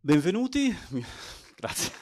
Benvenuti, grazie.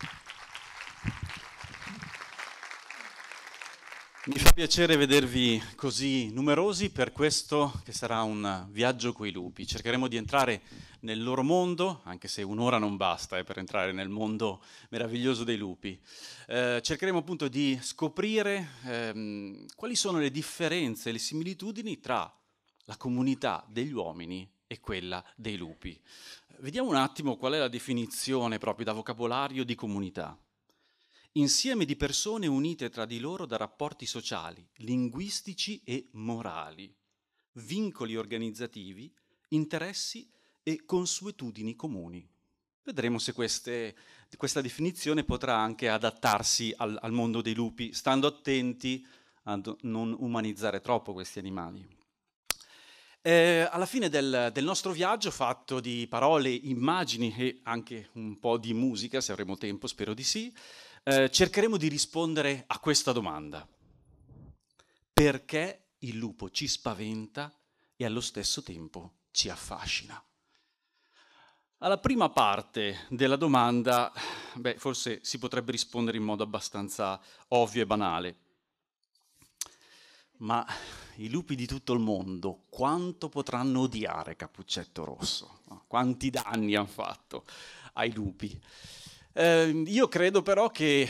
Mi fa piacere vedervi così numerosi per questo che sarà un viaggio coi lupi. Cercheremo di entrare nel loro mondo, anche se un'ora non basta per entrare nel mondo meraviglioso dei lupi. Cercheremo appunto di scoprire quali sono le differenze e le similitudini tra la comunità degli uomini e quella dei lupi. Vediamo un attimo qual è la definizione proprio da vocabolario di comunità. Insieme di persone unite tra di loro da rapporti sociali, linguistici e morali, vincoli organizzativi, interessi e consuetudini comuni. Vedremo se questa definizione potrà anche adattarsi al mondo dei lupi, stando attenti a non umanizzare troppo questi animali. Alla fine del nostro viaggio, fatto di parole, immagini e anche un po' di musica, se avremo tempo, spero di sì, cercheremo di rispondere a questa domanda. Perché il lupo ci spaventa e allo stesso tempo ci affascina? Alla prima parte della domanda, forse si potrebbe rispondere in modo abbastanza ovvio e banale. Ma i lupi di tutto il mondo quanto potranno odiare Cappuccetto Rosso? Quanti danni hanno fatto ai lupi? Io credo però che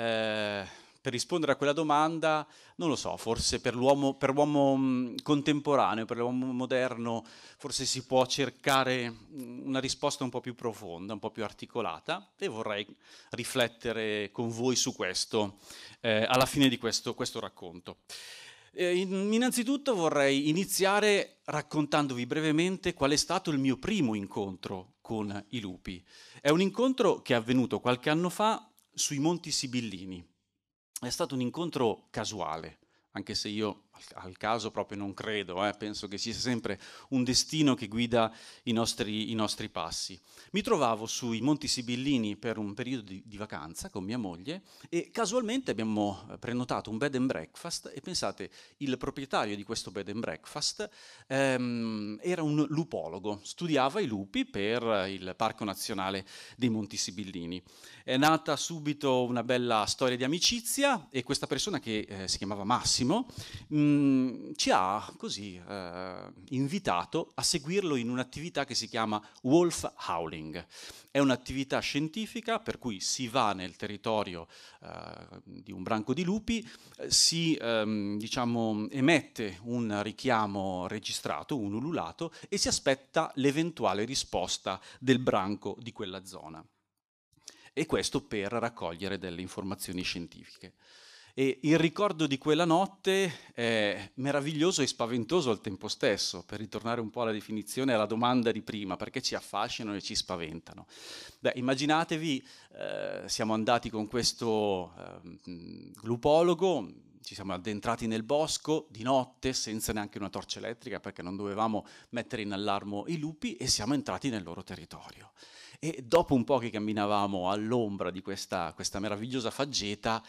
per rispondere a quella domanda, non lo so, forse per l'uomo contemporaneo, per l'uomo moderno, forse si può cercare una risposta un po' più profonda, un po' più articolata, e vorrei riflettere con voi su questo alla fine di questo racconto. Innanzitutto vorrei iniziare raccontandovi brevemente qual è stato il mio primo incontro con i lupi. È un incontro che è avvenuto qualche anno fa sui Monti Sibillini. È stato un incontro casuale, anche se io al caso proprio non credo, penso che sia sempre un destino che guida i nostri passi. Mi trovavo sui Monti Sibillini per un periodo di vacanza con mia moglie e casualmente abbiamo prenotato un bed and breakfast e pensate, il proprietario di questo bed and breakfast era un lupologo, studiava i lupi per il Parco Nazionale dei Monti Sibillini. È nata subito una bella storia di amicizia e questa persona che si chiamava Massimo ci ha così invitato a seguirlo in un'attività che si chiama wolf howling. È un'attività scientifica per cui si va nel territorio di un branco di lupi, si emette un richiamo registrato, un ululato, e si aspetta l'eventuale risposta del branco di quella zona. E questo per raccogliere delle informazioni scientifiche. E il ricordo di quella notte è meraviglioso e spaventoso al tempo stesso, per ritornare un po' alla definizione e alla domanda di prima, perché ci affascinano e ci spaventano. Immaginatevi, siamo andati con questo lupologo, ci siamo addentrati nel bosco di notte senza neanche una torcia elettrica perché non dovevamo mettere in allarmo i lupi e siamo entrati nel loro territorio. E dopo un po' che camminavamo all'ombra di questa meravigliosa faggeta,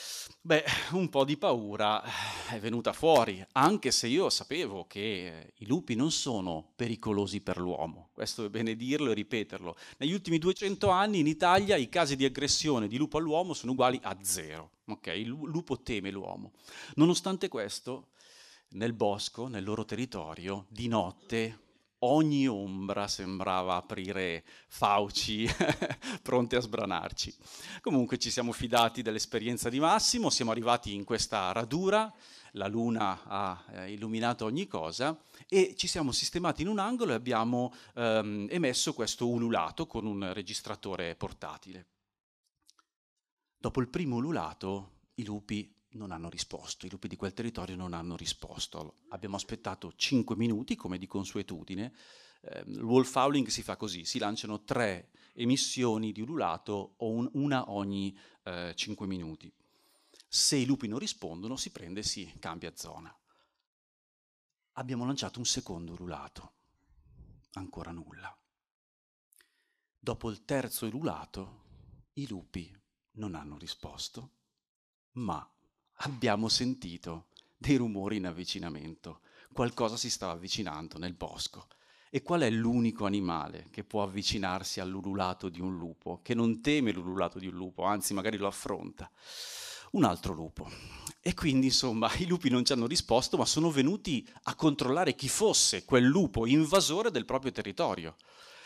un po' di paura è venuta fuori, anche se io sapevo che i lupi non sono pericolosi per l'uomo. Questo è bene dirlo e ripeterlo. Negli ultimi 200 anni in Italia i casi di aggressione di lupo all'uomo sono uguali a 0. Okay? Il lupo teme l'uomo. Nonostante questo, nel bosco, nel loro territorio, di notte, ogni ombra sembrava aprire fauci pronte a sbranarci. Comunque ci siamo fidati dell'esperienza di Massimo, siamo arrivati in questa radura, la luna ha illuminato ogni cosa e ci siamo sistemati in un angolo e abbiamo emesso questo ululato con un registratore portatile. Dopo il primo ululato i lupi non hanno risposto, i lupi di quel territorio non hanno risposto. Abbiamo aspettato 5 minuti, come di consuetudine. Il wolf howling si fa così, si lanciano 3 emissioni di ululato o una ogni 5 minuti. Se i lupi non rispondono, si prende e si cambia zona. Abbiamo lanciato un secondo ululato, ancora nulla. Dopo il terzo ululato, i lupi non hanno risposto, ma abbiamo sentito dei rumori in avvicinamento. Qualcosa si stava avvicinando nel bosco. E qual è l'unico animale che può avvicinarsi all'ululato di un lupo, che non teme l'ululato di un lupo, anzi magari lo affronta? Un altro lupo. E quindi, insomma, i lupi non ci hanno risposto, ma sono venuti a controllare chi fosse quel lupo invasore del proprio territorio.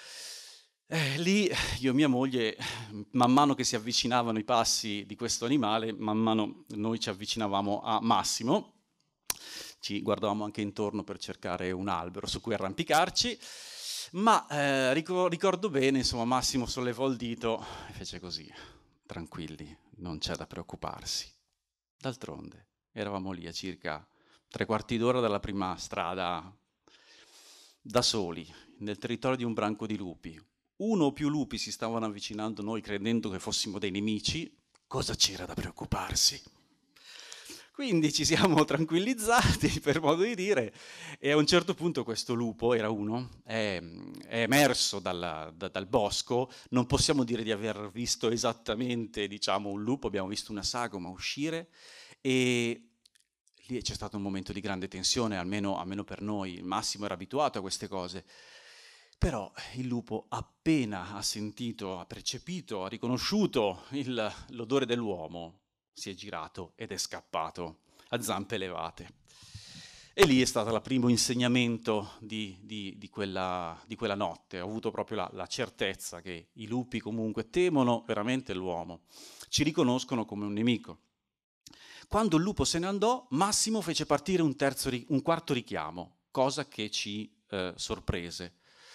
Lì io e mia moglie, man mano che si avvicinavano i passi di questo animale, man mano noi ci avvicinavamo a Massimo, ci guardavamo anche intorno per cercare un albero su cui arrampicarci, ma ricordo bene, insomma, Massimo sollevò il dito e fece così: tranquilli, non c'è da preoccuparsi. D'altronde eravamo lì a circa 3/4 d'ora dalla prima strada, da soli, nel territorio di un branco di lupi. Uno o più lupi si stavano avvicinando a noi credendo che fossimo dei nemici. Cosa c'era da preoccuparsi? Quindi ci siamo tranquillizzati, per modo di dire, e a un certo punto questo lupo, era uno, è emerso dal bosco. Non possiamo dire di aver visto esattamente, diciamo, un lupo, abbiamo visto una sagoma uscire, e lì c'è stato un momento di grande tensione, almeno per noi. Massimo era abituato a queste cose. Però il lupo, appena ha sentito, ha percepito, ha riconosciuto l'odore dell'uomo, si è girato ed è scappato a zampe levate. E lì è stato il primo insegnamento di quella notte. Ho avuto proprio la certezza che i lupi comunque temono veramente l'uomo, ci riconoscono come un nemico. Quando il lupo se ne andò, Massimo fece partire un quarto richiamo, cosa che ci sorprese.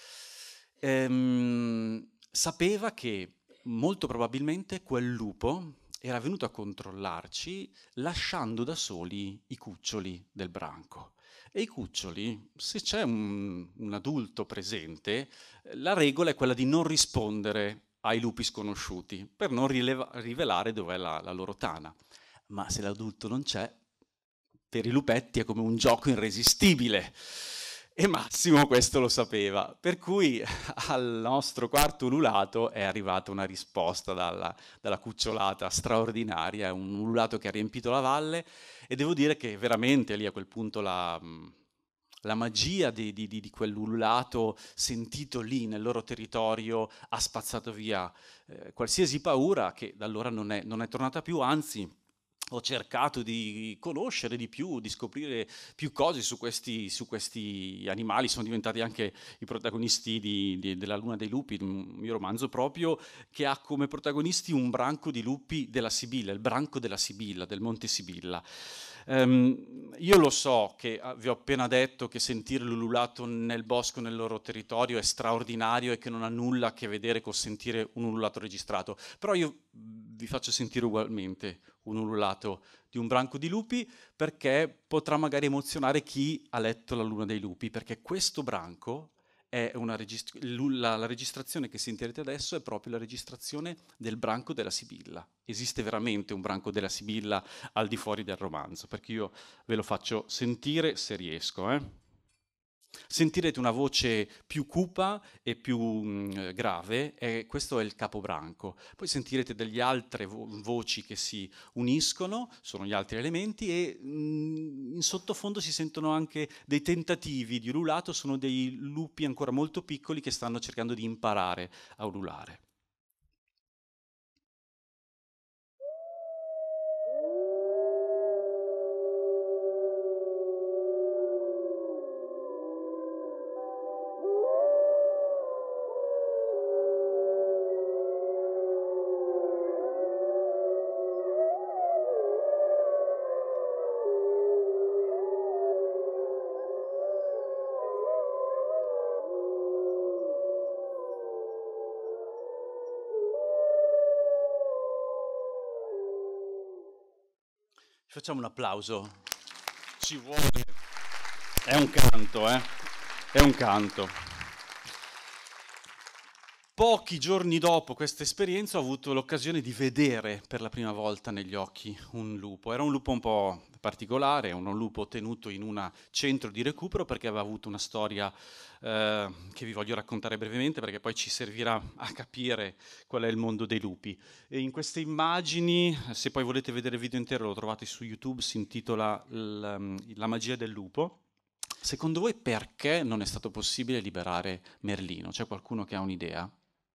Sapeva che molto probabilmente quel lupo era venuto a controllarci lasciando da soli i cuccioli del branco. E i cuccioli, se c'è un adulto presente, la regola è quella di non rispondere ai lupi sconosciuti, per non rivelare dov'è la loro tana. Ma se l'adulto non c'è, per i lupetti è come un gioco irresistibile. E Massimo questo lo sapeva, per cui al nostro quarto ululato è arrivata una risposta dalla cucciolata straordinaria, un ululato che ha riempito la valle, e devo dire che veramente lì a quel punto la magia di quell'ululato sentito lì nel loro territorio ha spazzato via qualsiasi paura, che da allora non è tornata più. Anzi, ho cercato di conoscere di più, di scoprire più cose su questi animali. Sono diventati anche i protagonisti della Luna dei lupi, un mio romanzo proprio, che ha come protagonisti un branco di lupi della Sibilla, il branco della Sibilla, del Monte Sibilla. Io lo so che vi ho appena detto che sentire l'ululato nel bosco, nel loro territorio, è straordinario e che non ha nulla a che vedere con sentire un ululato registrato, però io vi faccio sentire ugualmente un ululato di un branco di lupi, perché potrà magari emozionare chi ha letto La Luna dei lupi, perché questo branco è la registrazione che sentirete adesso è proprio la registrazione del branco della Sibilla. Esiste veramente un branco della Sibilla al di fuori del romanzo, perché io ve lo faccio sentire se riesco. Sentirete una voce più cupa e più grave, e questo è il capobranco. Poi sentirete delle altre voci che si uniscono, sono gli altri elementi, e in sottofondo si sentono anche dei tentativi di ululato, sono dei lupi ancora molto piccoli che stanno cercando di imparare a ululare. Facciamo un applauso. Ci vuole. È un canto, eh? È un canto. Pochi giorni dopo questa esperienza ho avuto l'occasione di vedere per la prima volta negli occhi un lupo. Era un lupo un po' particolare, un lupo tenuto in un centro di recupero, perché aveva avuto una storia che vi voglio raccontare brevemente, perché poi ci servirà a capire qual è il mondo dei lupi. E in queste immagini, se poi volete vedere il video intero, lo trovate su YouTube, si intitola La magia del lupo. Secondo voi perché non è stato possibile liberare Merlino? C'è qualcuno che ha un'idea?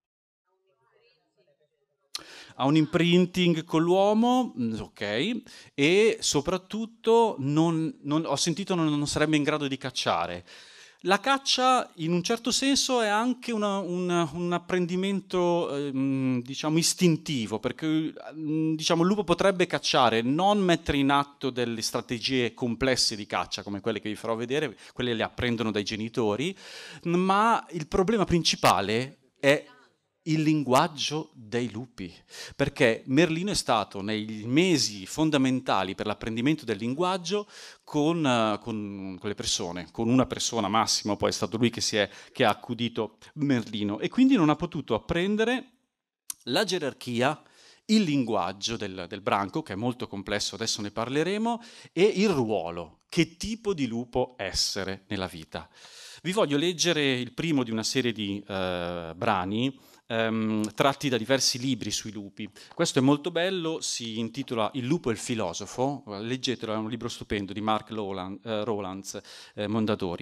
Ha un imprinting con l'uomo, ok, e soprattutto ho sentito non sarebbe in grado di cacciare. La caccia in un certo senso è anche un apprendimento diciamo istintivo, perché diciamo, il lupo potrebbe cacciare, non mettere in atto delle strategie complesse di caccia come quelle che vi farò vedere, quelle le apprendono dai genitori, ma il problema principale è il linguaggio dei lupi, perché Merlino è stato nei mesi fondamentali per l'apprendimento del linguaggio con le persone, con una persona massimo, poi è stato lui che ha accudito Merlino e quindi non ha potuto apprendere la gerarchia, il linguaggio del branco, che è molto complesso, adesso ne parleremo, e il ruolo, che tipo di lupo essere nella vita. Vi voglio leggere il primo di una serie di brani tratti da diversi libri sui lupi. Questo è molto bello, si intitola Il lupo e il filosofo, leggetelo, è un libro stupendo di Mark Rowlands, Mondadori.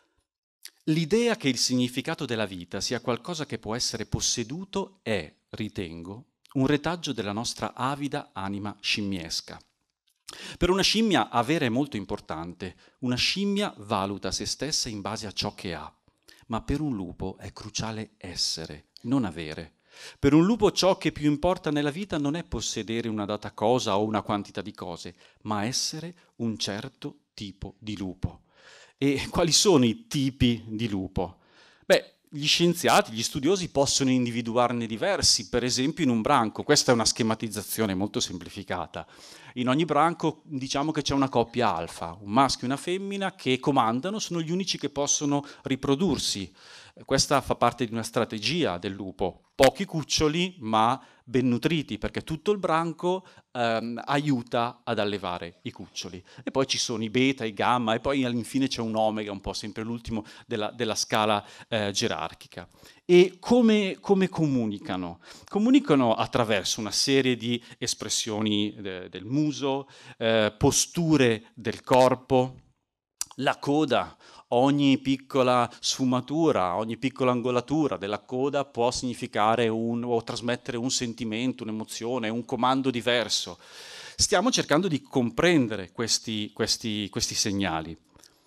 L'idea che il significato della vita sia qualcosa che può essere posseduto è, ritengo, un retaggio della nostra avida anima scimmiesca. Per una scimmia avere è molto importante, una scimmia valuta se stessa in base a ciò che ha, ma per un lupo è cruciale essere, non avere. Per un lupo ciò che più importa nella vita non è possedere una data cosa o una quantità di cose, ma essere un certo tipo di lupo. E quali sono i tipi di lupo? Beh, gli scienziati, gli studiosi possono individuarne diversi, per esempio in un branco. Questa è una schematizzazione molto semplificata. In ogni branco diciamo che c'è una coppia alfa, un maschio e una femmina che comandano, sono gli unici che possono riprodursi. Questa fa parte di una strategia del lupo. Pochi cuccioli, ma ben nutriti, perché tutto il branco aiuta ad allevare i cuccioli. E poi ci sono i beta, i gamma, e poi infine c'è un omega, un po' sempre l'ultimo della scala gerarchica. E come comunicano? Comunicano attraverso una serie di espressioni del muso, posture del corpo, la coda. Ogni piccola sfumatura, ogni piccola angolatura della coda può significare o trasmettere un sentimento, un'emozione, un comando diverso. Stiamo cercando di comprendere questi segnali.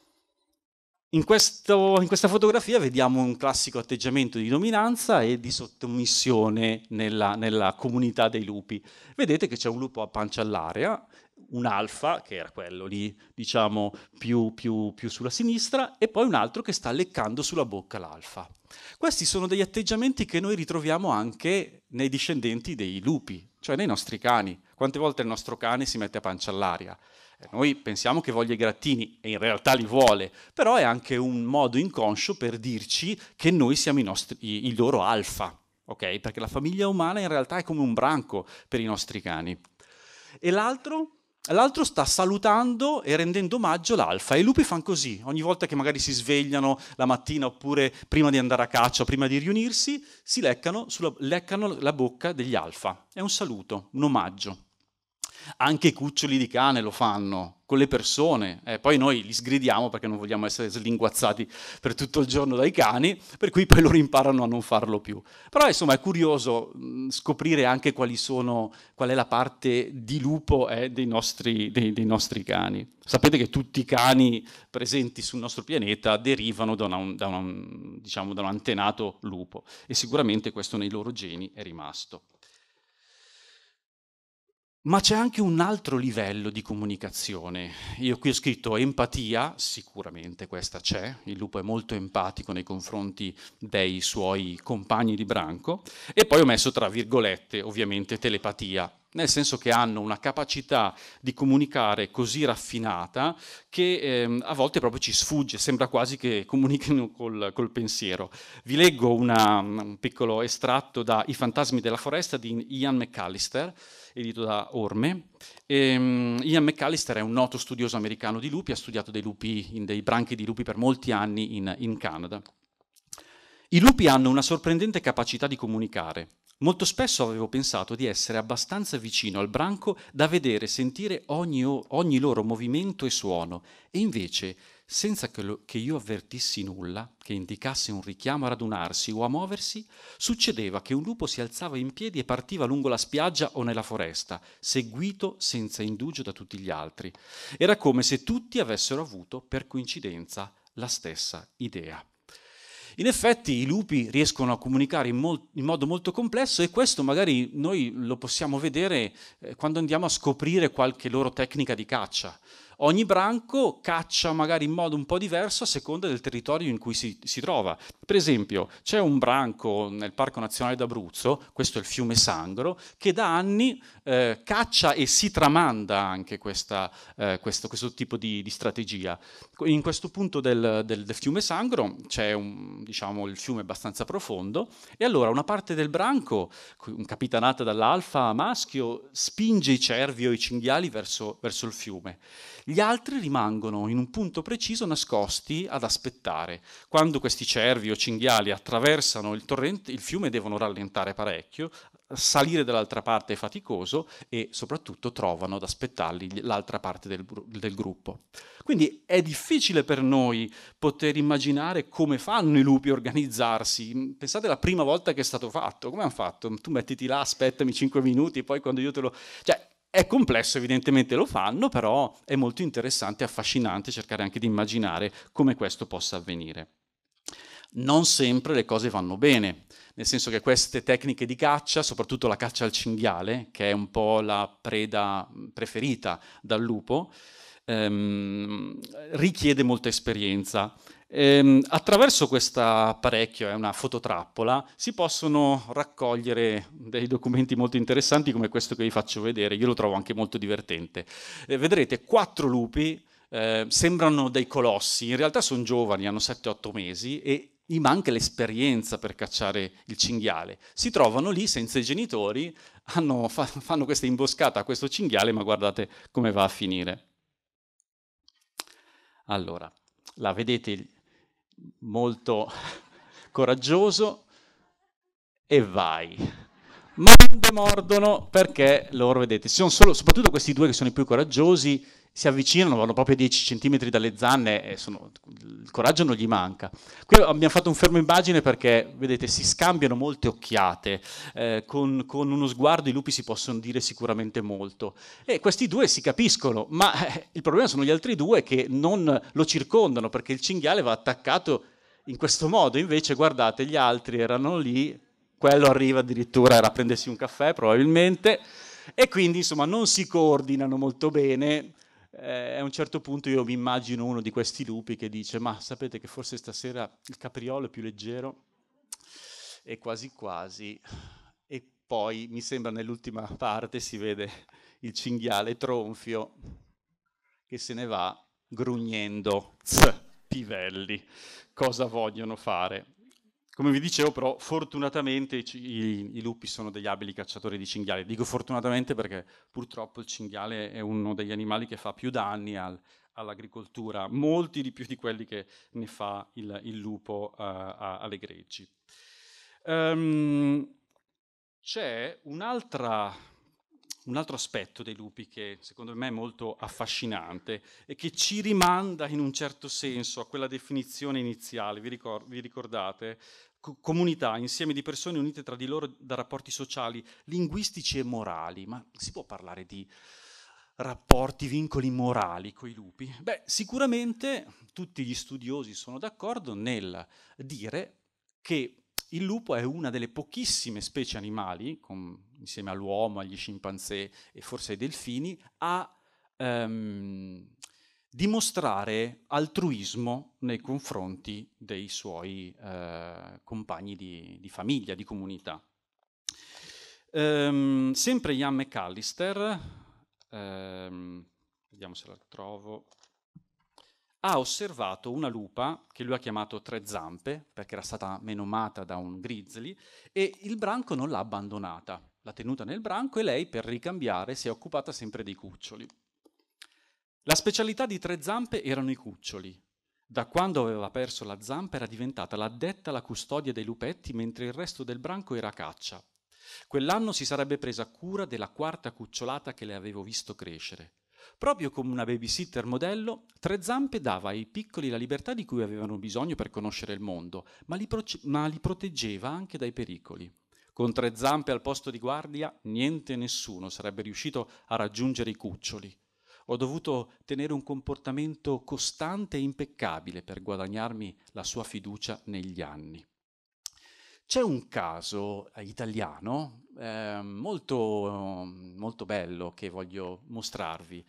In questa fotografia vediamo un classico atteggiamento di dominanza e di sottomissione nella comunità dei lupi. Vedete che c'è un lupo a pancia all'aria, un alfa, che era quello lì, diciamo, più sulla sinistra, e poi un altro che sta leccando sulla bocca l'alfa. Questi sono degli atteggiamenti che noi ritroviamo anche nei discendenti dei lupi, cioè nei nostri cani. Quante volte il nostro cane si mette a pancia all'aria? Noi pensiamo che voglia i grattini e in realtà li vuole, però è anche un modo inconscio per dirci che noi siamo i loro alfa, ok? Perché la famiglia umana in realtà è come un branco per i nostri cani. E l'altro sta salutando e rendendo omaggio l'alfa, e i lupi fanno così, ogni volta che magari si svegliano la mattina oppure prima di andare a caccia o prima di riunirsi, si leccano la bocca degli alfa. È un saluto, un omaggio. Anche i cuccioli di cane lo fanno con le persone, poi noi li sgridiamo perché non vogliamo essere slinguazzati per tutto il giorno dai cani, per cui poi loro imparano a non farlo più. Però insomma è curioso scoprire anche qual è la parte di lupo dei nostri cani. Sapete che tutti i cani presenti sul nostro pianeta derivano da un antenato lupo, e sicuramente questo nei loro geni è rimasto. Ma c'è anche un altro livello di comunicazione. Io qui ho scritto empatia, sicuramente questa c'è, il lupo è molto empatico nei confronti dei suoi compagni di branco, e poi ho messo tra virgolette, ovviamente, telepatia, nel senso che hanno una capacità di comunicare così raffinata che a volte proprio ci sfugge, sembra quasi che comunichino col pensiero. Vi leggo un piccolo estratto da I fantasmi della foresta di Ian McAllister, edito da Orme. Ian McAllister è un noto studioso americano di lupi, ha studiato dei branchi di lupi per molti anni in Canada. I lupi hanno una sorprendente capacità di comunicare. Molto spesso avevo pensato di essere abbastanza vicino al branco da vedere e sentire ogni loro movimento e suono, e invece senza che io avvertissi nulla, che indicasse un richiamo a radunarsi o a muoversi, succedeva che un lupo si alzava in piedi e partiva lungo la spiaggia o nella foresta, seguito senza indugio da tutti gli altri. Era come se tutti avessero avuto, per coincidenza, la stessa idea. In effetti i lupi riescono a comunicare in modo molto complesso, e questo magari noi lo possiamo vedere quando andiamo a scoprire qualche loro tecnica di caccia. Ogni branco caccia magari in modo un po' diverso a seconda del territorio in cui si trova. Per esempio, c'è un branco nel Parco Nazionale d'Abruzzo, questo è il fiume Sangro, che da anni caccia e si tramanda anche questo tipo di strategia. In questo punto del fiume Sangro c'è il fiume è abbastanza profondo, e allora una parte del branco, capitanata dall'alfa maschio, spinge i cervi o i cinghiali verso il fiume. Gli altri rimangono in un punto preciso, nascosti ad aspettare. Quando questi cervi o cinghiali attraversano il torrente, il fiume, devono rallentare parecchio, salire dall'altra parte è faticoso, e soprattutto trovano ad aspettarli l'altra parte del gruppo. Quindi è difficile per noi poter immaginare come fanno i lupi a organizzarsi. Pensate alla prima volta che è stato fatto, come hanno fatto? Tu mettiti là, aspettami 5 minuti, poi quando io te lo... Cioè, è complesso, evidentemente lo fanno, però è molto interessante e affascinante cercare anche di immaginare come questo possa avvenire. Non sempre le cose vanno bene, nel senso che queste tecniche di caccia, soprattutto la caccia al cinghiale, che è un po' la preda preferita dal lupo, richiede molta esperienza. Attraverso questo apparecchio, è una fototrappola, si possono raccogliere dei documenti molto interessanti come questo che vi faccio vedere. Io lo trovo anche molto divertente. Vedrete 4 lupi, sembrano dei colossi, in realtà sono giovani, hanno 7-8 mesi, e gli manca l'esperienza per cacciare il cinghiale. Si trovano lì senza i genitori, fanno questa imboscata a questo cinghiale, ma guardate come va a finire. Allora, la vedete molto coraggioso, e vai. Ma non demordono, perché loro, vedete, soprattutto questi due che sono i più coraggiosi, si avvicinano, vanno proprio a 10 centimetri dalle zanne, e il coraggio non gli manca. Qui abbiamo fatto un fermo immagine perché, vedete, si scambiano molte occhiate, con uno sguardo i lupi si possono dire sicuramente molto, e questi due si capiscono, ma il problema sono gli altri due che non lo circondano, perché il cinghiale va attaccato in questo modo. Invece guardate, gli altri erano lì, quello arriva addirittura a prendersi un caffè probabilmente, e quindi insomma non si coordinano molto bene. A un certo punto io mi immagino uno di questi lupi che dice: ma sapete che forse stasera il capriolo è più leggero? E quasi quasi, e poi mi sembra nell'ultima parte si vede il cinghiale tronfio che se ne va grugnendo. Pivelli, cosa vogliono fare? Come vi dicevo, però, fortunatamente i lupi sono degli abili cacciatori di cinghiali. Dico fortunatamente perché purtroppo il cinghiale è uno degli animali che fa più danni all'agricoltura, molti di più di quelli che ne fa il lupo alle greggi. C'è un altro aspetto dei lupi che secondo me è molto affascinante e che ci rimanda in un certo senso a quella definizione iniziale. Vi ricordate? Comunità, insieme di persone unite tra di loro da rapporti sociali, linguistici e morali. Ma si può parlare di rapporti, vincoli morali con i lupi? Beh, sicuramente tutti gli studiosi sono d'accordo nel dire che il lupo è una delle pochissime specie animali, insieme all'uomo, agli scimpanzé e forse ai delfini, a dimostrare altruismo nei confronti dei suoi compagni di famiglia, di comunità. Sempre Ian McAllister, vediamo se la trovo, ha osservato una lupa che lui ha chiamato Tre Zampe, perché era stata menomata da un grizzly, e il branco non l'ha abbandonata. L'ha tenuta nel branco e lei, per ricambiare, si è occupata sempre dei cuccioli. La specialità di Tre Zampe erano i cuccioli. Da quando aveva perso la zampa era diventata l'addetta alla custodia dei lupetti, mentre il resto del branco era a caccia. Quell'anno si sarebbe presa cura della 4ª cucciolata che le avevo visto crescere. Proprio come una babysitter modello, Tre Zampe dava ai piccoli la libertà di cui avevano bisogno per conoscere il mondo, ma li proteggeva anche dai pericoli. Con Tre Zampe al posto di guardia, niente e nessuno sarebbe riuscito a raggiungere i cuccioli. Ho dovuto tenere un comportamento costante e impeccabile per guadagnarmi la sua fiducia negli anni. C'è un caso italiano molto bello che voglio mostrarvi,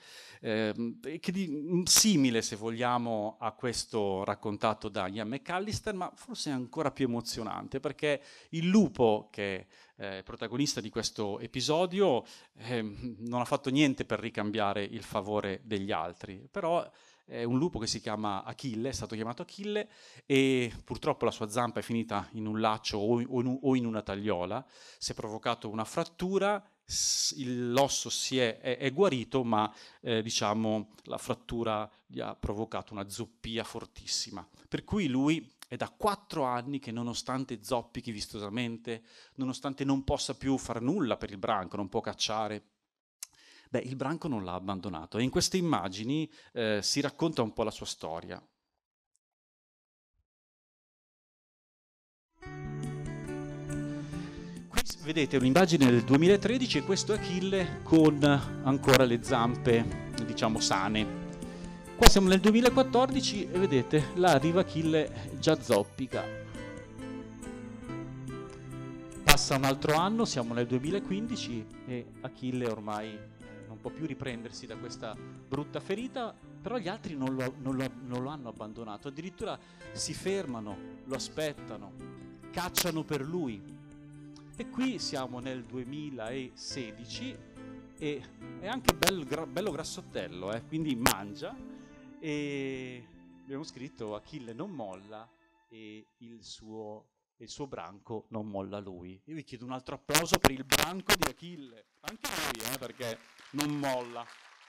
simile, se vogliamo, a questo raccontato da Ian McAllister, ma forse ancora più emozionante, perché il lupo, che è protagonista di questo episodio, non ha fatto niente per ricambiare il favore degli altri, però è un lupo che si chiama Achille, è stato chiamato Achille, e purtroppo la sua zampa è finita in un laccio o in una tagliola, si è provocato una frattura, l'osso è guarito, ma diciamo la frattura gli ha provocato una zoppia fortissima. Per cui lui è da 4 anni che, nonostante zoppichi vistosamente, nonostante non possa più far nulla per il branco, non può cacciare, il branco non l'ha abbandonato. E in queste immagini si racconta un po' la sua storia. Qui vedete un'immagine del 2013 e questo è Achille con ancora le zampe, diciamo, sane. Qua siamo nel 2014 e vedete, là arriva Achille già zoppica. Passa un altro anno, siamo nel 2015 e Achille ormai non può più riprendersi da questa brutta ferita, però gli altri non lo hanno abbandonato, addirittura si fermano, lo aspettano, cacciano per lui. E qui siamo nel 2016 e è anche bello grassottello, quindi mangia, e abbiamo scritto Achille non molla e il suo branco non molla lui. Io vi chiedo un altro applauso per il branco di Achille, anche lui, perché non molla.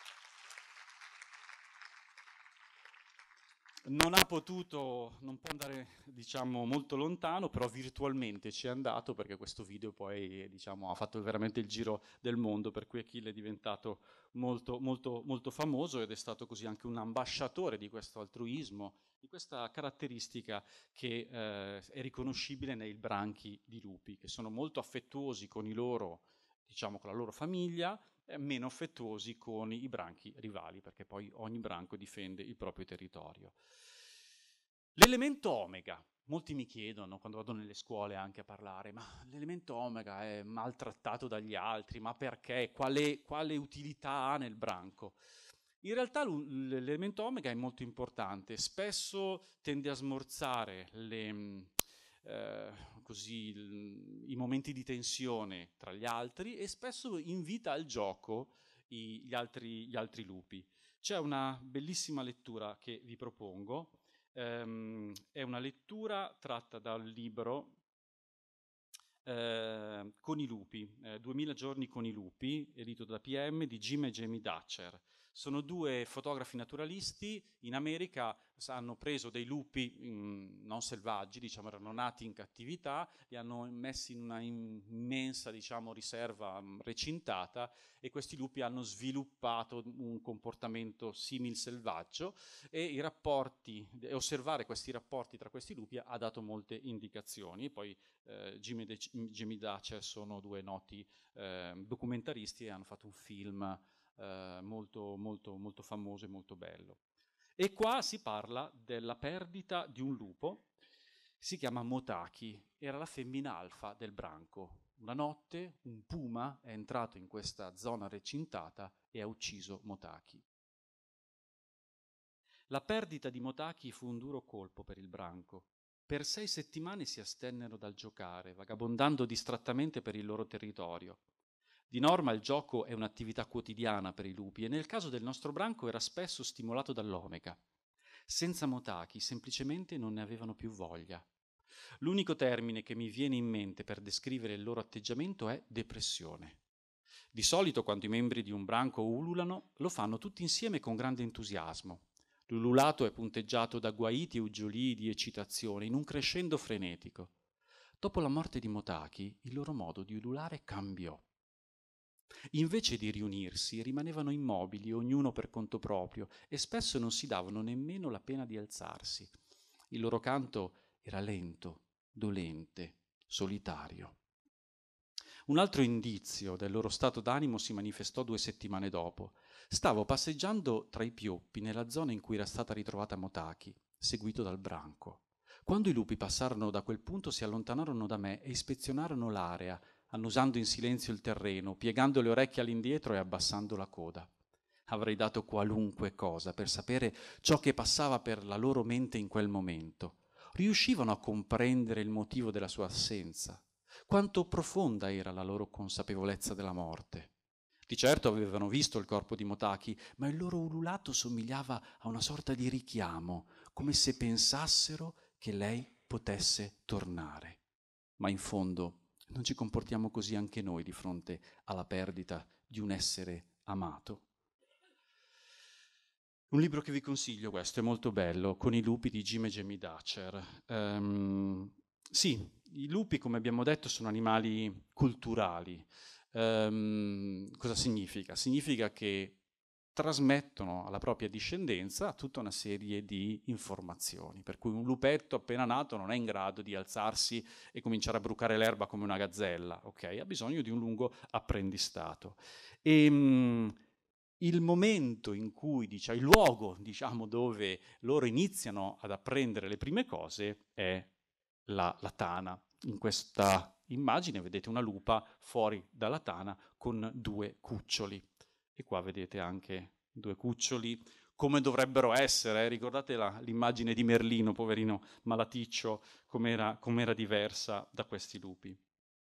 Non può andare, diciamo, molto lontano, però virtualmente ci è andato, perché questo video poi, diciamo, ha fatto veramente il giro del mondo, per cui Achille è diventato molto famoso ed è stato così anche un ambasciatore di questo altruismo, di questa caratteristica che è riconoscibile nei branchi di lupi, che sono molto affettuosi con con la loro famiglia, meno affettuosi con i branchi rivali, perché poi ogni branco difende il proprio territorio. L'elemento omega. Molti mi chiedono, quando vado nelle scuole anche a parlare, ma l'elemento omega è maltrattato dagli altri, ma perché? Quale utilità ha nel branco? In realtà l'elemento omega è molto importante, spesso tende a smorzare i momenti di tensione tra gli altri e spesso invita al gioco gli altri lupi. C'è una bellissima lettura che vi propongo, è una lettura tratta dal libro Con i lupi, 2000 giorni con i lupi, edito da PM, di Jim e Jamie Dutcher. Sono 2 fotografi naturalisti in America, hanno preso dei lupi non selvaggi, diciamo, erano nati in cattività, li hanno messi in una immensa, diciamo, riserva recintata, e questi lupi hanno sviluppato un comportamento simil selvaggio, e osservare questi rapporti tra questi lupi ha dato molte indicazioni. Poi Jamie Dutcher sono 2 noti documentaristi e hanno fatto un film molto famoso e molto bello. E qua si parla della perdita di un lupo, si chiama Motaki, era la femmina alfa del branco. Una notte un puma è entrato in questa zona recintata e ha ucciso Motaki. La perdita di Motaki fu un duro colpo per il branco. Per 6 settimane si astennero dal giocare, vagabondando distrattamente per il loro territorio. Di norma il gioco è un'attività quotidiana per i lupi e nel caso del nostro branco era spesso stimolato dall'omega. Senza Motaki semplicemente non ne avevano più voglia. L'unico termine che mi viene in mente per descrivere il loro atteggiamento è depressione. Di solito quando i membri di un branco ululano lo fanno tutti insieme con grande entusiasmo. L'ululato è punteggiato da guaiti e uggiolii di eccitazione in un crescendo frenetico. Dopo la morte di Motaki il loro modo di ululare cambiò. Invece di riunirsi, rimanevano immobili, ognuno per conto proprio, e spesso non si davano nemmeno la pena di alzarsi. Il loro canto era lento, dolente, solitario. Un altro indizio del loro stato d'animo si manifestò 2 settimane dopo. Stavo passeggiando tra i pioppi nella zona in cui era stata ritrovata Motaki, seguito dal branco. Quando i lupi passarono da quel punto si allontanarono da me e ispezionarono l'area, annusando in silenzio il terreno, piegando le orecchie all'indietro e abbassando la coda. Avrei dato qualunque cosa per sapere ciò che passava per la loro mente in quel momento. Riuscivano a comprendere il motivo della sua assenza? Quanto profonda era la loro consapevolezza della morte? Di certo avevano visto il corpo di Motaki, ma il loro ululato somigliava a una sorta di richiamo, come se pensassero che lei potesse tornare. Ma in fondo non ci comportiamo così anche noi di fronte alla perdita di un essere amato? Un libro che vi consiglio, questo è molto bello, Con i lupi di Jim e Jamie Dutcher. Sì, i lupi, come abbiamo detto, sono animali culturali. Cosa significa? Significa che trasmettono alla propria discendenza tutta una serie di informazioni, per cui un lupetto appena nato non è in grado di alzarsi e cominciare a brucare l'erba come una gazzella, ok? Ha bisogno di un lungo apprendistato. Il momento in cui, il luogo, diciamo, dove loro iniziano ad apprendere le prime cose è la tana. In questa immagine vedete una lupa fuori dalla tana con 2 cuccioli. E qua vedete anche 2 cuccioli come dovrebbero essere. Ricordate l'immagine di Merlino, poverino malaticcio, com'era diversa da questi lupi.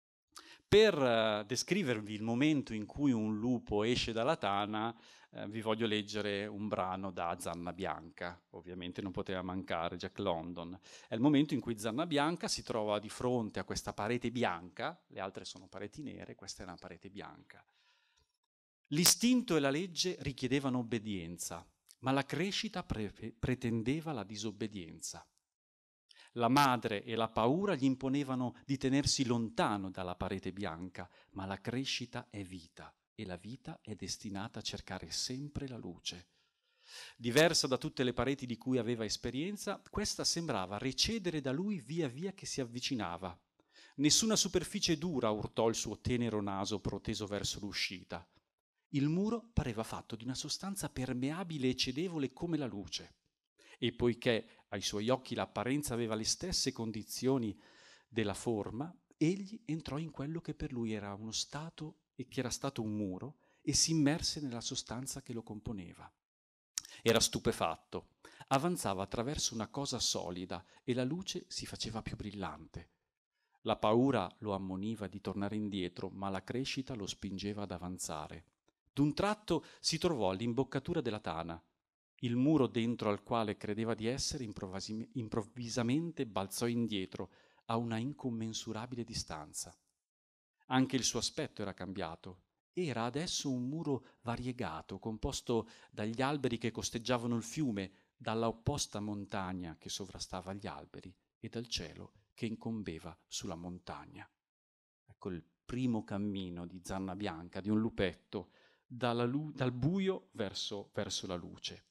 Per descrivervi il momento in cui un lupo esce dalla tana, vi voglio leggere un brano da Zanna Bianca, ovviamente non poteva mancare, Jack London. È il momento in cui Zanna Bianca si trova di fronte a questa parete bianca, le altre sono pareti nere, questa è una parete bianca. L'istinto e la legge richiedevano obbedienza, ma la crescita pretendeva la disobbedienza. La madre e la paura gli imponevano di tenersi lontano dalla parete bianca, ma la crescita è vita e la vita è destinata a cercare sempre la luce. Diversa da tutte le pareti di cui aveva esperienza, questa sembrava recedere da lui via via che si avvicinava. Nessuna superficie dura urtò il suo tenero naso proteso verso l'uscita. Il muro pareva fatto di una sostanza permeabile e cedevole come la luce. E poiché ai suoi occhi l'apparenza aveva le stesse condizioni della forma, egli entrò in quello che per lui era uno stato e che era stato un muro e si immerse nella sostanza che lo componeva. Era stupefatto, avanzava attraverso una cosa solida e la luce si faceva più brillante. La paura lo ammoniva di tornare indietro, ma la crescita lo spingeva ad avanzare. D'un tratto si trovò all'imboccatura della tana. Il muro dentro al quale credeva di essere improvvisamente balzò indietro a una incommensurabile distanza. Anche il suo aspetto era cambiato. Era adesso un muro variegato, composto dagli alberi che costeggiavano il fiume, dalla opposta montagna che sovrastava gli alberi e dal cielo che incombeva sulla montagna. Ecco il primo cammino di Zanna Bianca, di un lupetto, dal buio verso la luce.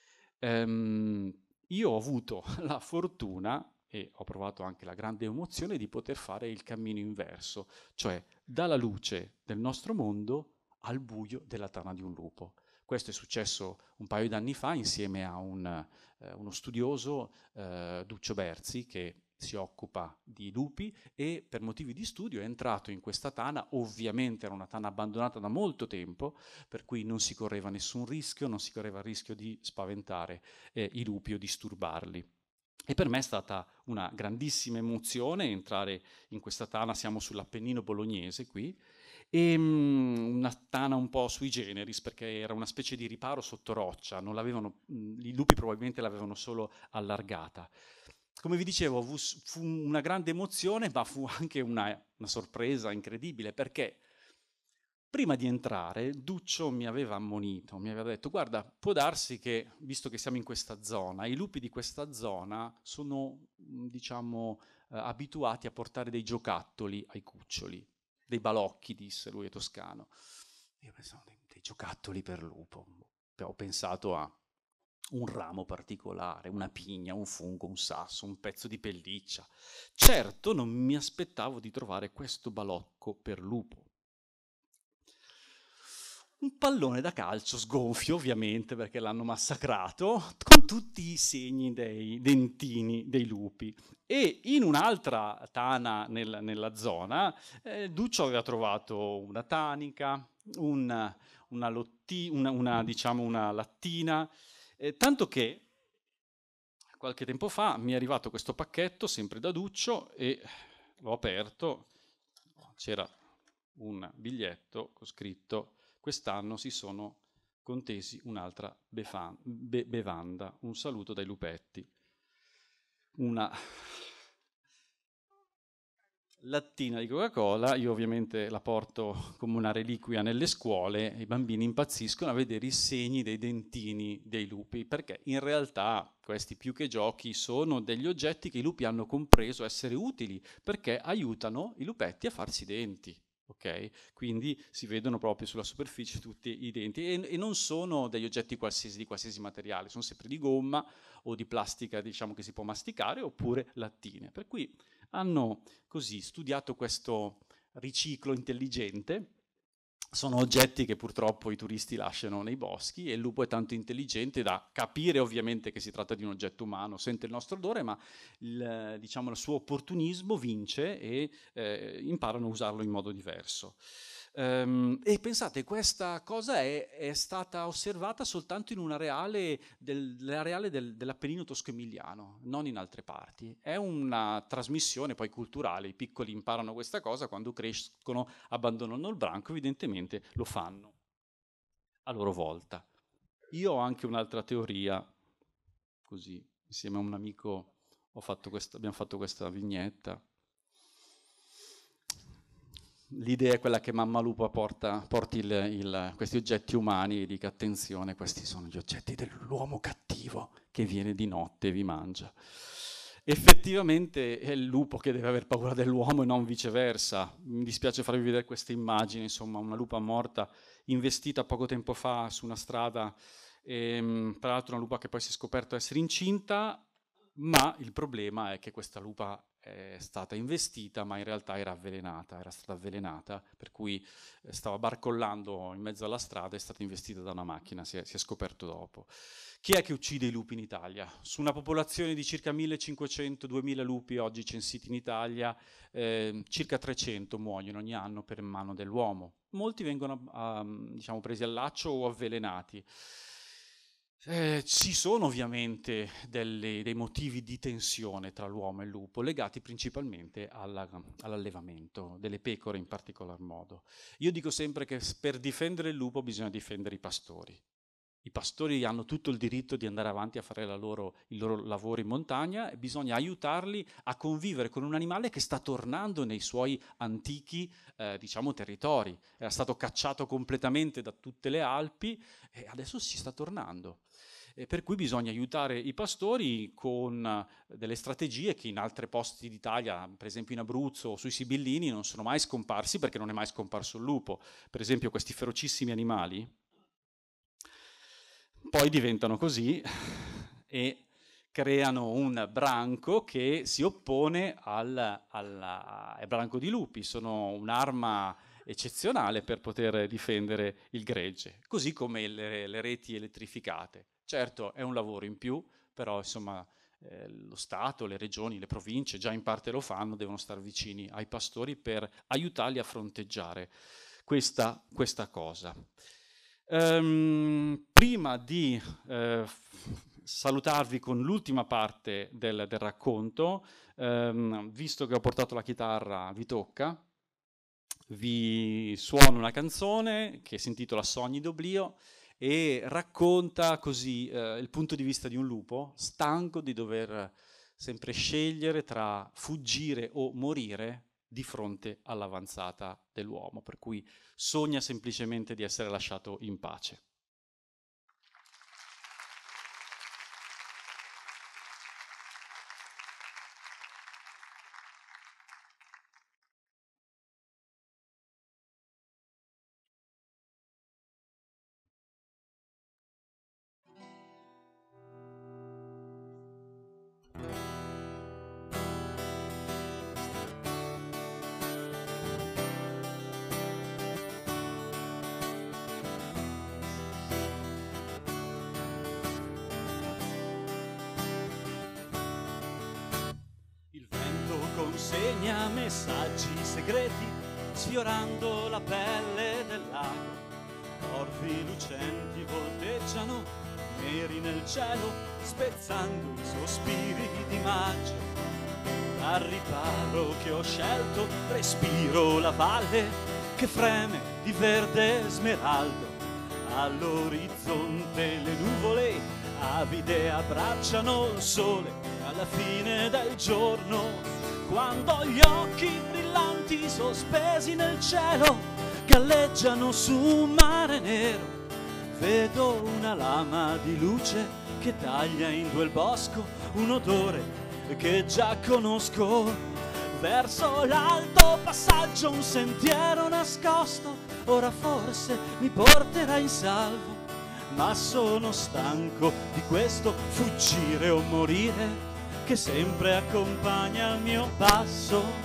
Io ho avuto la fortuna e ho provato anche la grande emozione di poter fare il cammino inverso, cioè dalla luce del nostro mondo al buio della tana di un lupo. Questo è successo un paio d'anni fa insieme a uno studioso, Duccio Berzi, che si occupa di lupi e per motivi di studio è entrato in questa tana. Ovviamente era una tana abbandonata da molto tempo, per cui non si correva nessun rischio, non si correva il rischio di spaventare i lupi o disturbarli. E per me è stata una grandissima emozione entrare in questa tana. Siamo sull'Appennino bolognese qui, e una tana un po' sui generis, perché era una specie di riparo sotto roccia, non l'avevano, i lupi probabilmente l'avevano solo allargata. Come vi dicevo, fu una grande emozione, ma fu anche una sorpresa incredibile, perché prima di entrare Duccio mi aveva ammonito, mi aveva detto: guarda, può darsi che, visto che siamo in questa zona, i lupi di questa zona sono, diciamo, abituati a portare dei giocattoli ai cuccioli, dei balocchi, disse lui, è toscano. Io pensavo dei giocattoli per lupo. Ho pensato a un ramo particolare, una pigna, un fungo, un sasso, un pezzo di pelliccia. Certo, non mi aspettavo di trovare questo balocco per lupo. Un pallone da calcio sgonfio, ovviamente, perché l'hanno massacrato, con tutti i segni dei dentini dei lupi. E in un'altra tana nella zona, Duccio aveva trovato una tanica, diciamo una lattina, tanto che qualche tempo fa mi è arrivato questo pacchetto, sempre da Duccio, e l'ho aperto, c'era un biglietto con scritto: quest'anno si sono contesi un'altra bevanda, un saluto dai lupetti. Una lattina di Coca-Cola, io ovviamente la porto come una reliquia nelle scuole e i bambini impazziscono a vedere i segni dei dentini dei lupi, perché in realtà questi più che giochi sono degli oggetti che i lupi hanno compreso essere utili perché aiutano i lupetti a farsi i denti. Ok? Quindi si vedono proprio sulla superficie tutti i denti e non sono degli oggetti qualsiasi, di qualsiasi materiale, sono sempre di gomma o di plastica, diciamo, che si può masticare, oppure lattine. Per cui hanno così studiato questo riciclo intelligente. Sono oggetti che purtroppo i turisti lasciano nei boschi e il lupo è tanto intelligente da capire ovviamente che si tratta di un oggetto umano, sente il nostro odore, ma diciamo, il suo opportunismo vince e imparano a usarlo in modo diverso. E pensate, questa cosa è stata osservata soltanto in un areale dell'Appennino tosco-emiliano, non in altre parti. È una trasmissione poi culturale, i piccoli imparano questa cosa, quando crescono abbandonano il branco, evidentemente lo fanno a loro volta. Io ho anche un'altra teoria, così, insieme a un amico abbiamo fatto questa vignetta. L'idea è quella che Mamma Lupa porti questi oggetti umani e dica: attenzione, questi sono gli oggetti dell'uomo cattivo che viene di notte e vi mangia. Effettivamente è il lupo che deve aver paura dell'uomo e non viceversa. Mi dispiace farvi vedere questa immagine, insomma, una lupa morta investita poco tempo fa su una strada, tra l'altro una lupa che poi si è scoperto essere incinta, ma il problema è che questa lupa è stata investita, ma in realtà era stata avvelenata, per cui stava barcollando in mezzo alla strada, è stata investita da una macchina, si è scoperto dopo. Chi è che uccide i lupi in Italia? Su una popolazione di circa 1500-2000 lupi oggi censiti in Italia, circa 300 muoiono ogni anno per mano dell'uomo. Molti vengono diciamo, presi al laccio o avvelenati. Ci sono ovviamente dei motivi di tensione tra l'uomo e il lupo, legati principalmente all'allevamento delle pecore in particolar modo. Io dico sempre che per difendere il lupo bisogna difendere i pastori. I pastori hanno tutto il diritto di andare avanti a fare il loro lavoro in montagna e bisogna aiutarli a convivere con un animale che sta tornando nei suoi antichi, diciamo, territori. Era stato cacciato completamente da tutte le Alpi e adesso si sta tornando. E per cui bisogna aiutare i pastori con delle strategie che in altri posti d'Italia, per esempio in Abruzzo o sui Sibillini, non sono mai scomparsi perché non è mai scomparso il lupo. Per esempio questi ferocissimi animali poi diventano così e creano un branco che si oppone al branco di lupi. Sono un'arma eccezionale per poter difendere il gregge, così come le reti elettrificate. Certo, è un lavoro in più, però insomma lo Stato, le regioni, le province già in parte lo fanno, devono stare vicini ai pastori per aiutarli a fronteggiare questa cosa. Prima di salutarvi con l'ultima parte del racconto, visto che ho portato la chitarra, vi tocca, vi suono una canzone che si intitola Sogni d'oblio e racconta così il punto di vista di un lupo stanco di dover sempre scegliere tra fuggire o morire di fronte all'avanzata dell'uomo, per cui sogna semplicemente di essere lasciato in pace. consegna messaggi segreti, sfiorando la pelle del lago. Corvi lucenti volteggiano, neri nel cielo, spezzando i sospiri di maggio. Al riparo che ho scelto, respiro la valle che freme di verde smeraldo. All'orizzonte le nuvole avide abbracciano il sole alla fine del giorno, quando gli occhi brillanti sospesi nel cielo galleggiano su un mare nero. Vedo una lama di luce che taglia in due il bosco, un odore che già conosco. Verso l'alto passaggio un sentiero nascosto, ora forse mi porterà in salvo, ma sono stanco di questo fuggire o morire che sempre accompagna il mio passo.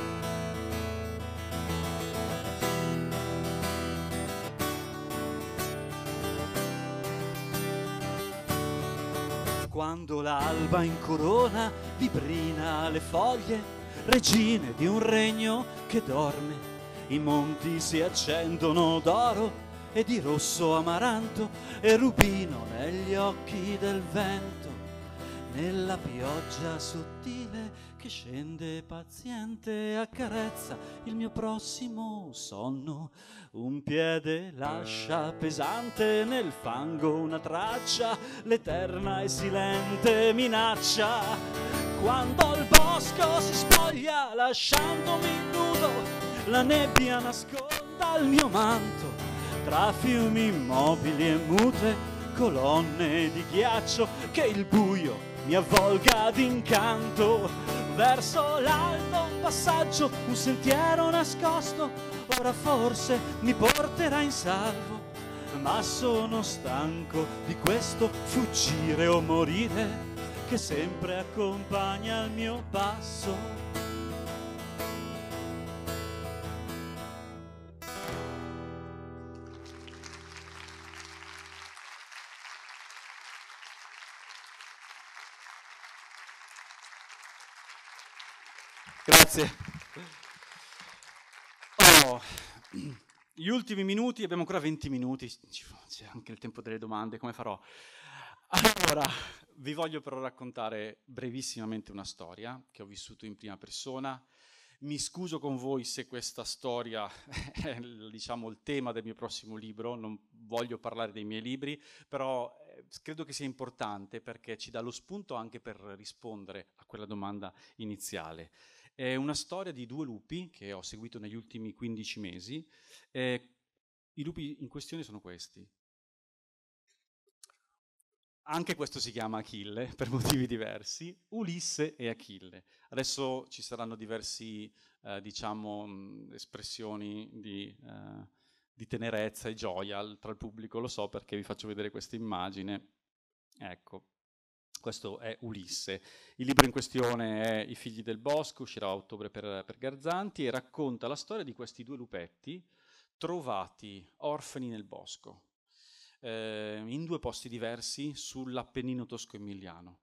Quando l'alba incorona, vibrina le foglie, regine di un regno che dorme, i monti si accendono d'oro e di rosso amaranto e rubino negli occhi del vento, nella pioggia sottile che scende paziente e accarezza il mio prossimo sonno. Un piede lascia pesante nel fango una traccia, l'eterna e silente minaccia. Quando il bosco si spoglia lasciandomi nudo, la nebbia nasconda il mio manto, tra fiumi immobili e mute colonne di ghiaccio, che il buio mi avvolga d'incanto. Verso l'alto passaggio un sentiero nascosto, ora forse mi porterà in salvo, ma sono stanco di questo fuggire o morire che sempre accompagna il mio passo. Grazie. Oh, gli ultimi minuti, abbiamo ancora 20 minuti, c'è anche il tempo delle domande, come farò? Allora, vi voglio però raccontare brevissimamente una storia che ho vissuto in prima persona. Mi scuso con voi se questa storia è, diciamo, il tema del mio prossimo libro, non voglio parlare dei miei libri, però credo che sia importante perché ci dà lo spunto anche per rispondere a quella domanda iniziale. È una storia di due lupi che ho seguito negli ultimi 15 mesi. I lupi in questione sono questi. Anche questo si chiama Achille per motivi diversi, Ulisse e Achille. Adesso ci saranno diversi, diciamo, espressioni di tenerezza e gioia tra il pubblico, lo so perché vi faccio vedere questa immagine. Ecco. Questo è Ulisse. Il libro in questione è I figli del bosco, uscirà a ottobre per Garzanti e racconta la storia di questi due lupetti trovati orfani nel bosco, in due posti diversi sull'Appennino tosco-emiliano.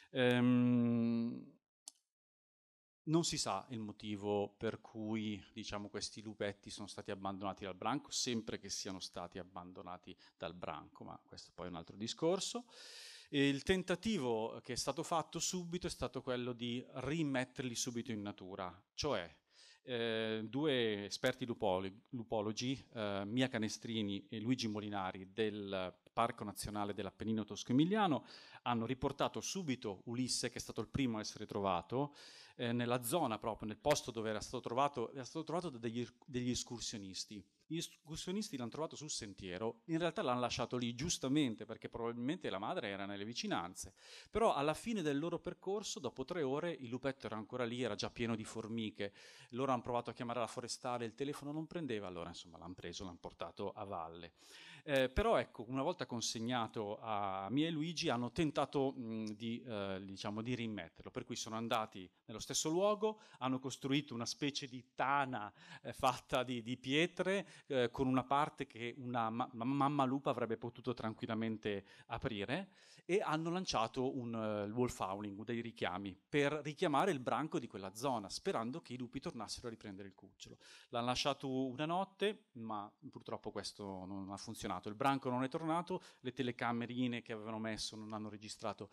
Non si sa il motivo per cui, diciamo, questi lupetti sono stati abbandonati dal branco, sempre che siano stati abbandonati dal branco, ma questo poi è un altro discorso. E il tentativo che è stato fatto subito è stato quello di rimetterli subito in natura, cioè due esperti lupologi, Mia Canestrini e Luigi Molinari del Parco Nazionale dell'Appennino Tosco-Emiliano, hanno riportato subito Ulisse, che è stato il primo a essere trovato, nella zona proprio, nel posto dove era stato trovato da degli escursionisti. Gli escursionisti l'hanno trovato sul sentiero, in realtà l'hanno lasciato lì giustamente perché probabilmente la madre era nelle vicinanze, però alla fine del loro percorso, dopo 3 ore, il lupetto era ancora lì, era già pieno di formiche, loro hanno provato a chiamare la forestale, il telefono non prendeva, allora insomma l'hanno preso, l'hanno portato a valle. Però ecco, una volta consegnato a Mia e Luigi hanno tentato tentato diciamo, di rimetterlo, per cui sono andati nello stesso luogo, hanno costruito una specie di tana fatta di pietre, con una parte che una mamma lupa avrebbe potuto tranquillamente aprire, e hanno lanciato il wolf howling, dei richiami, per richiamare il branco di quella zona, sperando che i lupi tornassero a riprendere il cucciolo. L'hanno lasciato una notte, ma purtroppo questo non ha funzionato. Il branco non è tornato, le telecamerine che avevano messo non hanno registrato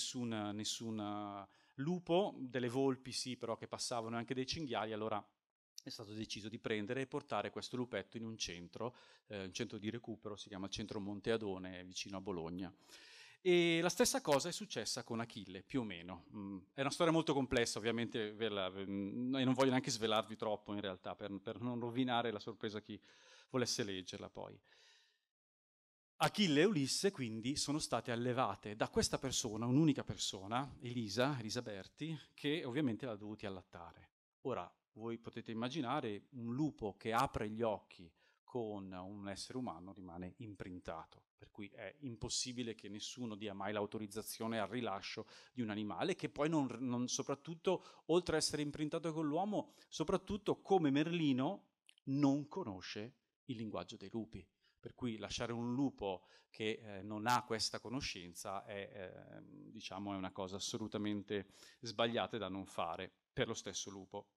nessun lupo, delle volpi sì, però che passavano, anche dei cinghiali. Allora è stato deciso di prendere e portare questo lupetto in un centro di recupero, si chiama Centro Monte Adone, vicino a Bologna. E la stessa cosa è successa con Achille, più o meno. È una storia molto complessa, ovviamente, e non voglio neanche svelarvi troppo in realtà, per non rovinare la sorpresa a chi volesse leggerla poi. Achille e Ulisse quindi sono state allevate da questa persona, un'unica persona, Elisa Berti, che ovviamente l'ha dovuti allattare. Ora, voi potete immaginare un lupo che apre gli occhi con un essere umano rimane imprintato, per cui è impossibile che nessuno dia mai l'autorizzazione al rilascio di un animale che poi soprattutto, oltre a essere imprintato con l'uomo, soprattutto come Merlino non conosce il linguaggio dei lupi. Per cui lasciare un lupo che non ha questa conoscenza diciamo, è una cosa assolutamente sbagliata e da non fare per lo stesso lupo.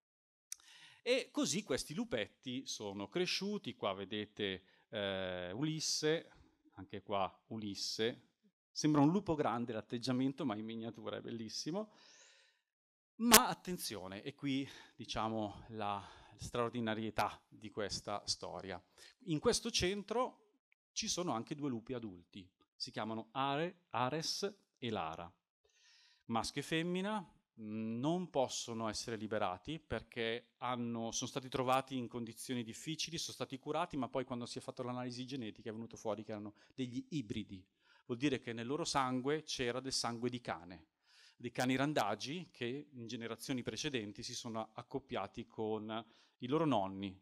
E così questi lupetti sono cresciuti, qua vedete Ulisse, anche qua Ulisse, sembra un lupo grande l'atteggiamento, ma in miniatura è bellissimo. Ma attenzione, e qui diciamo la straordinarietà di questa storia. In questo centro ci sono anche due lupi adulti, si chiamano Ares e Lara. Maschio e femmina non possono essere liberati perché sono stati trovati in condizioni difficili, sono stati curati, ma poi quando si è fatto l'analisi genetica è venuto fuori che erano degli ibridi. Vuol dire che nel loro sangue c'era del sangue di cane, dei cani randagi che in generazioni precedenti si sono accoppiati con i loro nonni.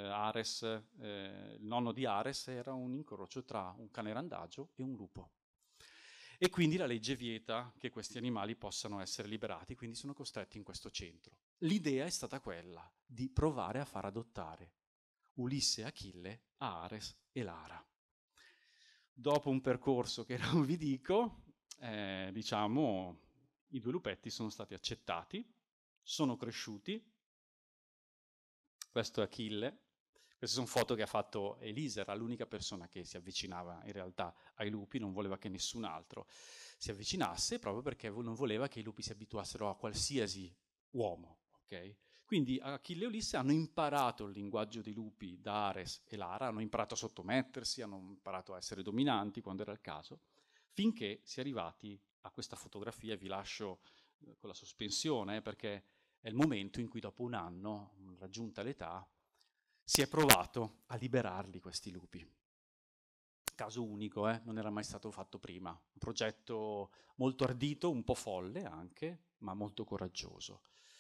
Il nonno di Ares era un incrocio tra un cane randagio e un lupo. E quindi la legge vieta che questi animali possano essere liberati, quindi sono costretti in questo centro. L'idea è stata quella di provare a far adottare Ulisse e Achille a Ares e Lara. Dopo un percorso che non vi dico, diciamo, i due lupetti sono stati accettati, sono cresciuti. Questo è Achille. Queste sono foto che ha fatto Elisa, era l'unica persona che si avvicinava in realtà ai lupi, non voleva che nessun altro si avvicinasse, proprio perché non voleva che i lupi si abituassero a qualsiasi uomo. Okay? Quindi Achille e Ulisse hanno imparato il linguaggio dei lupi da Ares e Lara, hanno imparato a sottomettersi, hanno imparato a essere dominanti quando era il caso, finché si è arrivati a questa fotografia. Vi lascio con la sospensione, perché è il momento in cui dopo un anno, raggiunta l'età, si è provato a liberarli questi lupi. Caso unico, non era mai stato fatto prima. Un progetto molto ardito, un po' folle anche, ma molto coraggioso.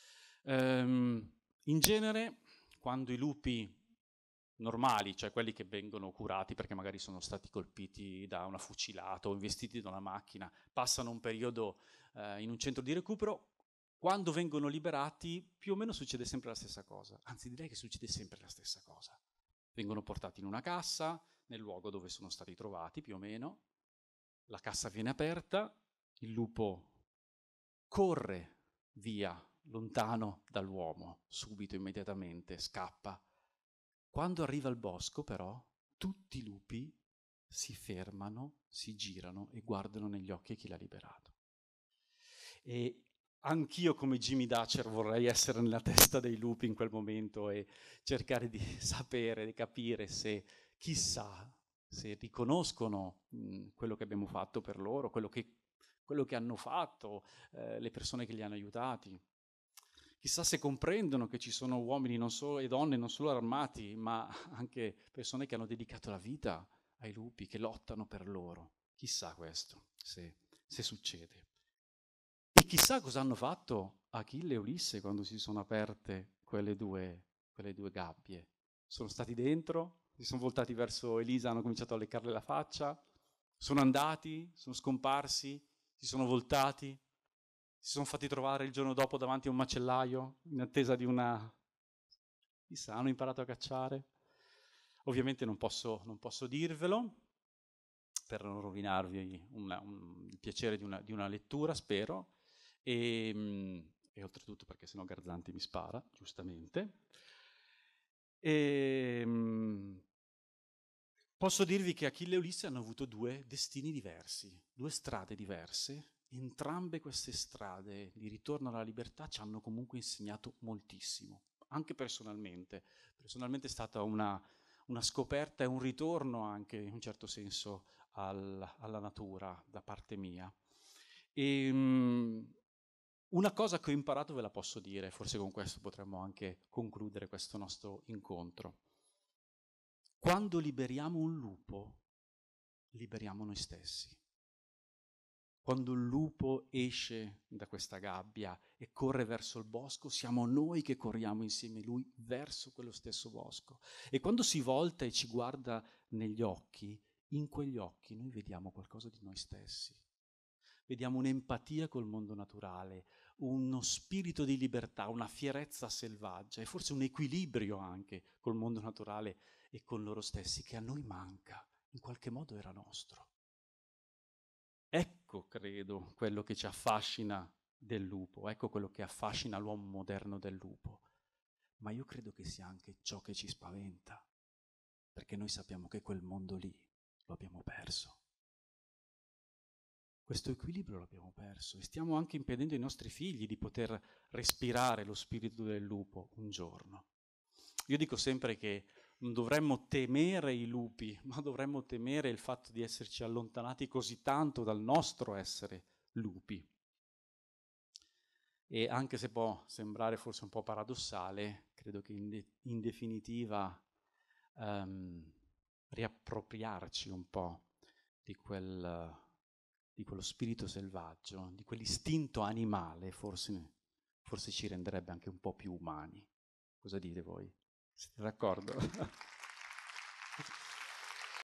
In genere, quando i lupi normali, cioè quelli che vengono curati perché magari sono stati colpiti da una fucilata o investiti da una macchina, passano un periodo in un centro di recupero, quando vengono liberati più o meno succede sempre la stessa cosa, anzi direi che succede sempre la stessa cosa. Vengono portati in una cassa, nel luogo dove sono stati trovati più o meno, la cassa viene aperta, il lupo corre via, lontano dall'uomo, subito, immediatamente, scappa. Quando arriva al bosco, però, tutti i lupi si fermano, si girano e guardano negli occhi chi l'ha liberato. E anch'io, come Jimmy Dutcher, vorrei essere nella testa dei lupi in quel momento e cercare di sapere, di capire se, chissà, se riconoscono quello che abbiamo fatto per loro, quello che hanno fatto, le persone che li hanno aiutati. Chissà se comprendono che ci sono uomini e donne non solo armati, ma anche persone che hanno dedicato la vita ai lupi, che lottano per loro. Chissà questo, se succede. E chissà cosa hanno fatto Achille e Ulisse quando si sono aperte quelle due gabbie. Sono stati dentro, si sono voltati verso Elisa, hanno cominciato a leccarle la faccia, sono andati, sono scomparsi. si sono voltati, si sono fatti trovare il giorno dopo davanti a un macellaio in attesa di una... Chissà, hanno imparato a cacciare. Ovviamente non posso dirvelo per non rovinarvi il piacere di una lettura, spero, e oltretutto perché sennò Garzanti mi spara, giustamente. Posso dirvi che Achille e Ulisse hanno avuto due destini diversi, due strade diverse. Entrambe queste strade di ritorno alla libertà ci hanno comunque insegnato moltissimo, anche personalmente. Personalmente è stata una scoperta e un ritorno anche, in un certo senso, alla natura da parte mia. Una cosa che ho imparato ve la posso dire, forse con questo potremmo anche concludere questo nostro incontro. Quando liberiamo un lupo, liberiamo noi stessi. Quando il lupo esce da questa gabbia e corre verso il bosco, siamo noi che corriamo insieme a lui verso quello stesso bosco. E quando si volta e ci guarda negli occhi, in quegli occhi noi vediamo qualcosa di noi stessi. Vediamo un'empatia col mondo naturale, uno spirito di libertà, una fierezza selvaggia e forse un equilibrio anche col mondo naturale e con loro stessi che a noi manca, in qualche modo era nostro. Ecco, credo, quello che ci affascina del lupo, ecco quello che affascina l'uomo moderno del lupo. Ma io credo che sia anche ciò che ci spaventa, perché noi sappiamo che quel mondo lì lo abbiamo perso. Questo equilibrio l'abbiamo perso e stiamo anche impedendo ai nostri figli di poter respirare lo spirito del lupo un giorno. Io dico sempre che non dovremmo temere i lupi, ma dovremmo temere il fatto di esserci allontanati così tanto dal nostro essere lupi. E anche se può sembrare forse un po' paradossale, credo che in definitiva riappropriarci un po' di quello spirito selvaggio, di quell'istinto animale, forse ci renderebbe anche un po' più umani. Cosa dite voi? Siete d'accordo?